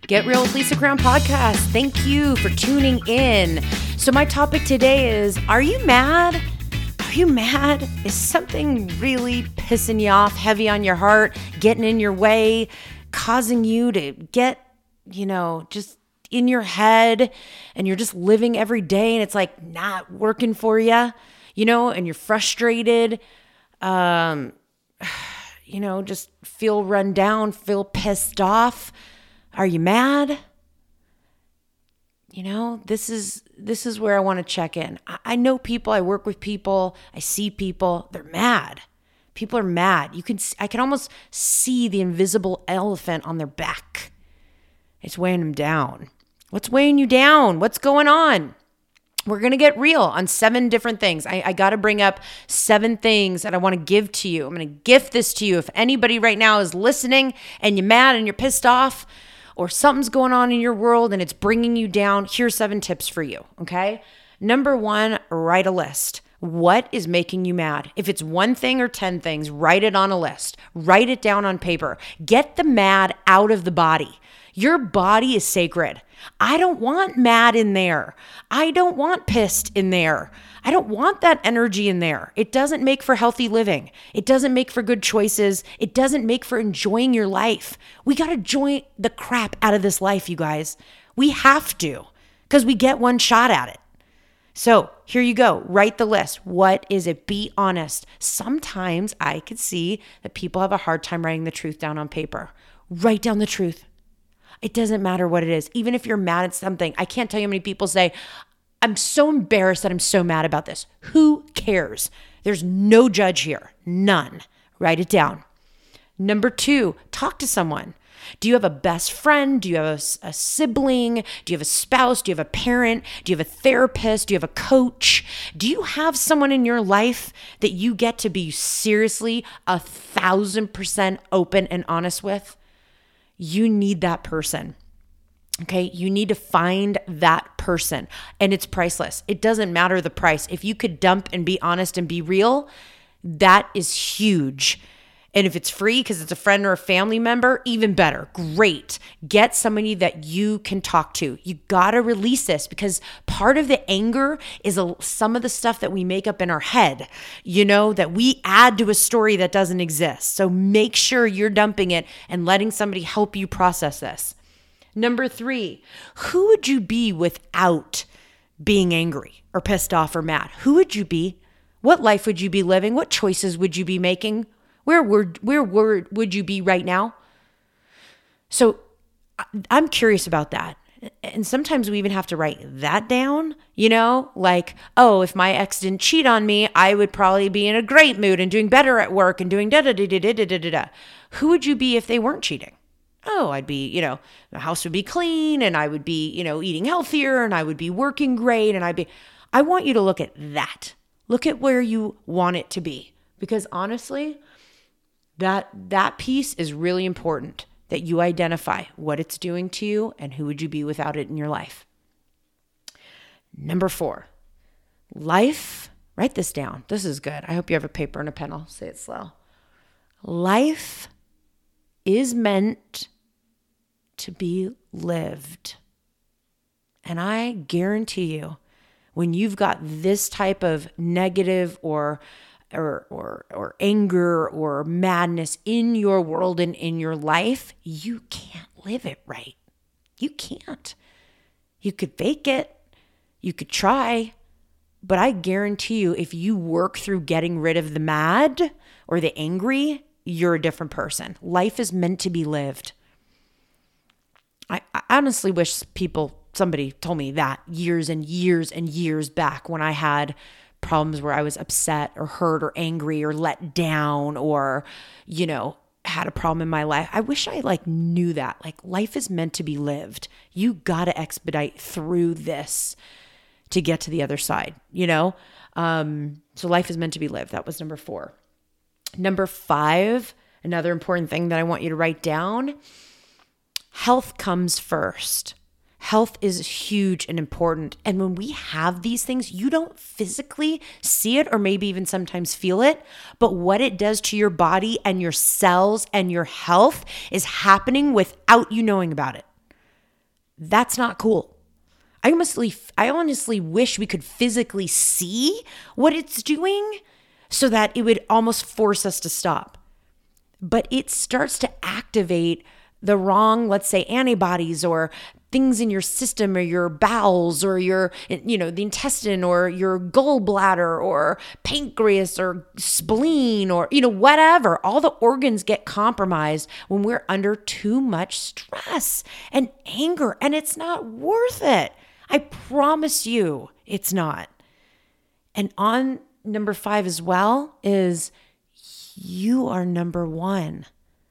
Get Real with Lisa Crown podcast. Thank you for tuning in. So my topic today is, are you mad? Are you mad? Is something really pissing you off, heavy on your heart, getting in your way, causing you to get, just in your head, and you're just living every day and it's like not working for you, and you're frustrated, just feel run down, feel pissed off. Are you mad? This is where I want to check in. I know people, I work with people, I see people, they're mad. People are mad. I can almost see the invisible elephant on their back. It's weighing them down. What's weighing you down? What's going on? We're going to get real on 7 different things. I got to bring up 7 things that I want to give to you. I'm going to gift this to you. If anybody right now is listening and you're mad and you're pissed off, or something's going on in your world and it's bringing you down, here's 7 tips for you, okay? Number 1, write a list. What is making you mad? If it's 1 thing or 10 things, write it on a list. Write it down on paper. Get the mad out of the body. Your body is sacred. I don't want mad in there. I don't want pissed in there. I don't want that energy in there. It doesn't make for healthy living. It doesn't make for good choices. It doesn't make for enjoying your life. We got to enjoy the crap out of this life, you guys. We have to, because we get one shot at it. So here you go. Write the list. What is it? Be honest. Sometimes I could see that people have a hard time writing the truth down on paper. Write down the truth. It doesn't matter what it is. Even if you're mad at something, I can't tell you how many people say, I'm so embarrassed that I'm so mad about this. Who cares? There's no judge here. None. Write it down. Number 2, talk to someone. Do you have a best friend? Do you have a sibling? Do you have a spouse? Do you have a parent? Do you have a therapist? Do you have a coach? Do you have someone in your life that you get to be seriously 1,000% open and honest with? You need that person. Okay, you need to find that person, and it's priceless. It doesn't matter the price. If you could dump and be honest and be real, that is huge. And if it's free because it's a friend or a family member, even better. Great. Get somebody that you can talk to. You got to release this, because part of the anger is some of the stuff that we make up in our head, that we add to a story that doesn't exist. So make sure you're dumping it and letting somebody help you process this. Number 3, who would you be without being angry or pissed off or mad? Who would you be? What life would you be living? What choices would you be making? Where would you be right now? So I'm curious about that. And sometimes we even have to write that down, like, oh, if my ex didn't cheat on me, I would probably be in a great mood and doing better at work and doing da-da-da-da-da-da-da-da. Who would you be if they weren't cheating? Oh, I'd be, the house would be clean, and I would be, eating healthier, and I would be working great. And I want you to look at that. Look at where you want it to be. Because honestly, that piece is really important, that you identify what it's doing to you and who would you be without it in your life. Number 4, life, write this down. This is good. I hope you have a paper and a pen. I'll say it slow. Life is meant to be lived. And I guarantee you, when you've got this type of negative or anger or madness in your world and in your life, you can't live it right. You can't. You could fake it. You could try. But I guarantee you, if you work through getting rid of the mad or the angry, you're a different person. Life is meant to be lived. I honestly wish somebody told me that years and years and years back, when I had problems where I was upset or hurt or angry or let down or, had a problem in my life. I wish I knew that. Life is meant to be lived. You got to expedite through this to get to the other side, So life is meant to be lived. That was number 4. Number 5, another important thing that I want you to write down: health comes first. Health is huge and important. And when we have these things, you don't physically see it or maybe even sometimes feel it, but what it does to your body and your cells and your health is happening without you knowing about it. That's not cool. I honestly wish we could physically see what it's doing so that it would almost force us to stop. But it starts to activate the wrong, let's say, antibodies or things in your system or your bowels or your, the intestine or your gallbladder or pancreas or spleen or, whatever. All the organs get compromised when we're under too much stress and anger, and it's not worth it. I promise you it's not. And on number 5 as well is you are number 1.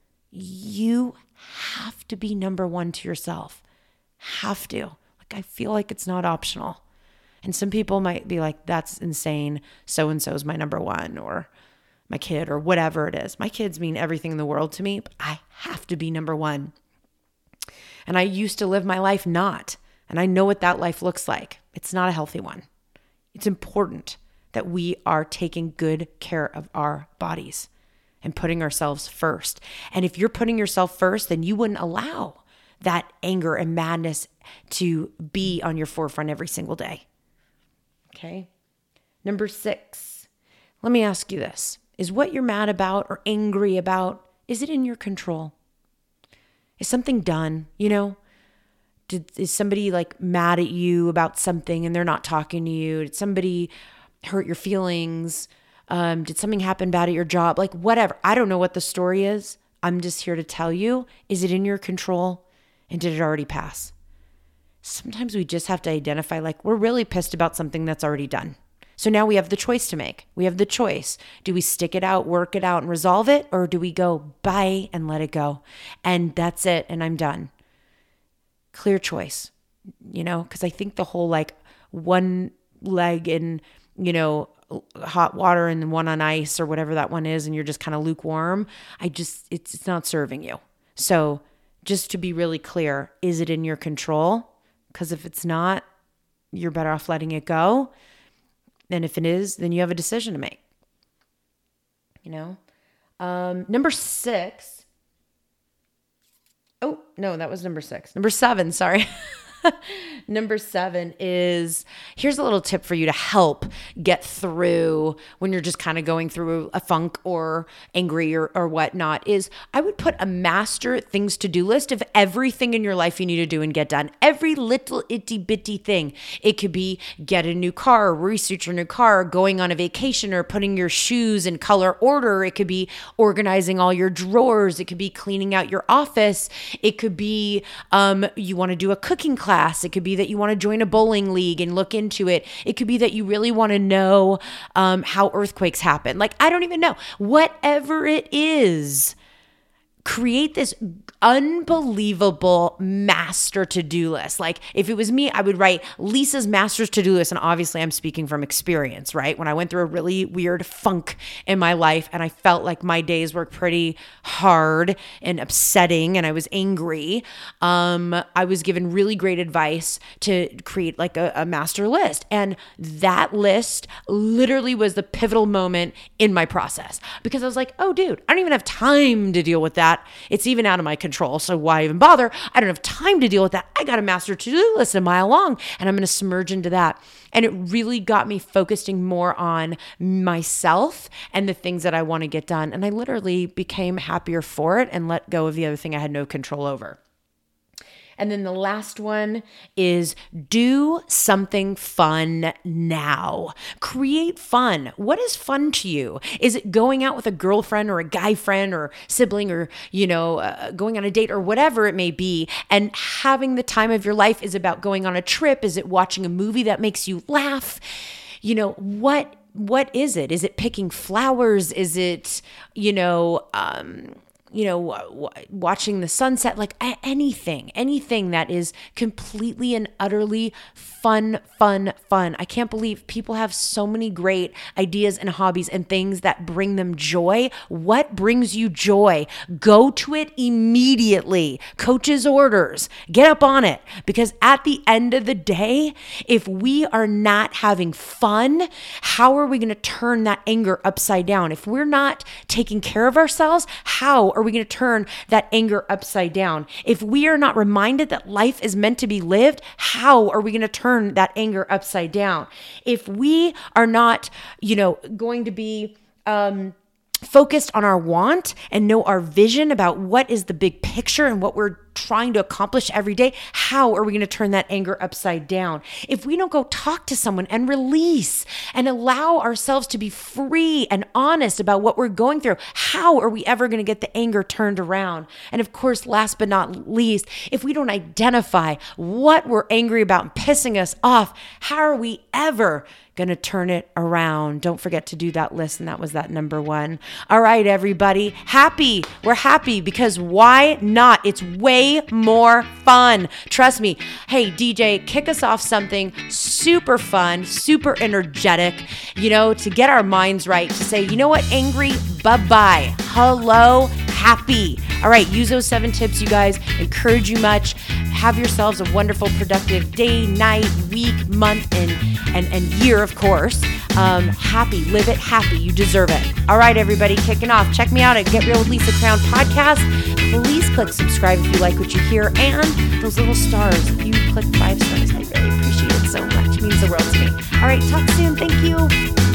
You have to be number 1 to yourself. Have to. Like, I feel like it's not optional. And some people might be like, that's insane. So-and-so is my number 1, or my kid, or whatever it is. My kids mean everything in the world to me, but I have to be number 1. And I used to live my life not. And I know what that life looks like. It's not a healthy one. It's important that we are taking good care of our bodies and putting ourselves first. And if you're putting yourself first, then you wouldn't allow that anger and madness to be on your forefront every single day. Okay. Number 6, let me ask you this. Is what you're mad about or angry about, is it in your control? Is something done? Is somebody like mad at you about something and they're not talking to you? Did somebody hurt your feelings? Did something happen bad at your job? Like, whatever. I don't know what the story is. I'm just here to tell you, is it in your control? And did it already pass? Sometimes we just have to identify, like, we're really pissed about something that's already done. So now we have the choice to make. We have the choice. Do we stick it out, work it out, and resolve it? Or do we go bye and let it go? And that's it, and I'm done. Clear choice, because I think the whole like one leg in, hot water and one on ice or whatever that one is, and you're just kind of lukewarm. It's not serving you. So just to be really clear, is it in your control? Because if it's not, you're better off letting it go. And if it is, then you have a decision to make. Number 6. Oh, no, that was number 6. Number 7, sorry. Number 7 is, here's a little tip for you to help get through when you're just kind of going through a funk or angry or whatnot, is I would put a master things to do list of everything in your life you need to do and get done. Every little itty bitty thing. It could be get a new car, research your new car, going on a vacation, or putting your shoes in color order. It could be organizing all your drawers. It could be cleaning out your office. It could be you want to do a cooking class. It could be that you want to join a bowling league and look into it. It could be that you really want to know how earthquakes happen. Like, I don't even know. Whatever it is, create this unbelievable master to-do list. Like, if it was me, I would write Lisa's master's to-do list. And obviously I'm speaking from experience, right? When I went through a really weird funk in my life and I felt like my days were pretty hard and upsetting and I was angry, I was given really great advice to create like a master list. And that list literally was the pivotal moment in my process, because I was like, oh dude, I don't even have time to deal with that. It's even out of my control. So why even bother? I don't have time to deal with that. I got a master to-do list a mile long, and I'm going to submerge into that. And it really got me focusing more on myself and the things that I want to get done. And I literally became happier for it and let go of the other thing I had no control over. And then the last one is do something fun now. Create fun. What is fun to you? Is it going out with a girlfriend or a guy friend or sibling, or, going on a date or whatever it may be, and having the time of your life? Is about going on a trip? Is it watching a movie that makes you laugh? What is it? Is it picking flowers? Is it, watching the sunset? Like anything that is completely and utterly fun. I can't believe people have so many great ideas and hobbies and things that bring them joy. What brings you joy? Go to it immediately. Coach's orders. Get up on it. Because at the end of the day, if we are not having fun, how are we going to turn that anger upside down? If we're not taking care of ourselves, how are are we going to turn that anger upside down? If we are not reminded that life is meant to be lived, how are we going to turn that anger upside down? If we are not, going to be focused on our want and know our vision about what is the big picture and what we're trying to accomplish every day, how are we going to turn that anger upside down? If we don't go talk to someone and release and allow ourselves to be free and honest about what we're going through, how are we ever going to get the anger turned around? And of course, last but not least, if we don't identify what we're angry about and pissing us off, how are we ever going to turn it around? Don't forget to do that list. And that was that number 1. All right, everybody. Happy. We're happy because why not? It's way more fun. Trust me. Hey, DJ, kick us off something super fun, super energetic, to get our minds right, to say, you know what, angry, bye-bye. Hello, happy. All right, use those 7 tips, you guys. Encourage you much. Have yourselves a wonderful, productive day, night, week, month, and year, of course. Happy. Live it happy. You deserve it. All right, everybody, kicking off. Check me out at Get Real with Lisa Crown podcast. Please click subscribe if you like what you hear, and those little stars. If you click 5 stars, I really appreciate it so much. It means the world to me. All right, talk soon. Thank you.